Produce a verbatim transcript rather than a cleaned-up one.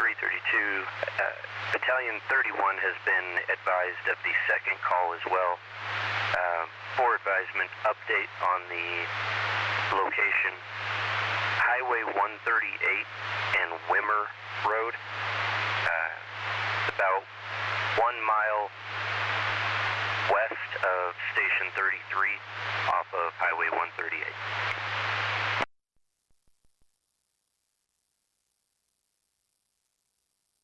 three thirty-two. Uh, Battalion thirty-one has been advised of the second call as well. Uh, for advisement, update on the location. Highway one thirty-eight and Wimmer Road. Uh, about one mile west of Station thirty-three off of Highway one thirty-eight.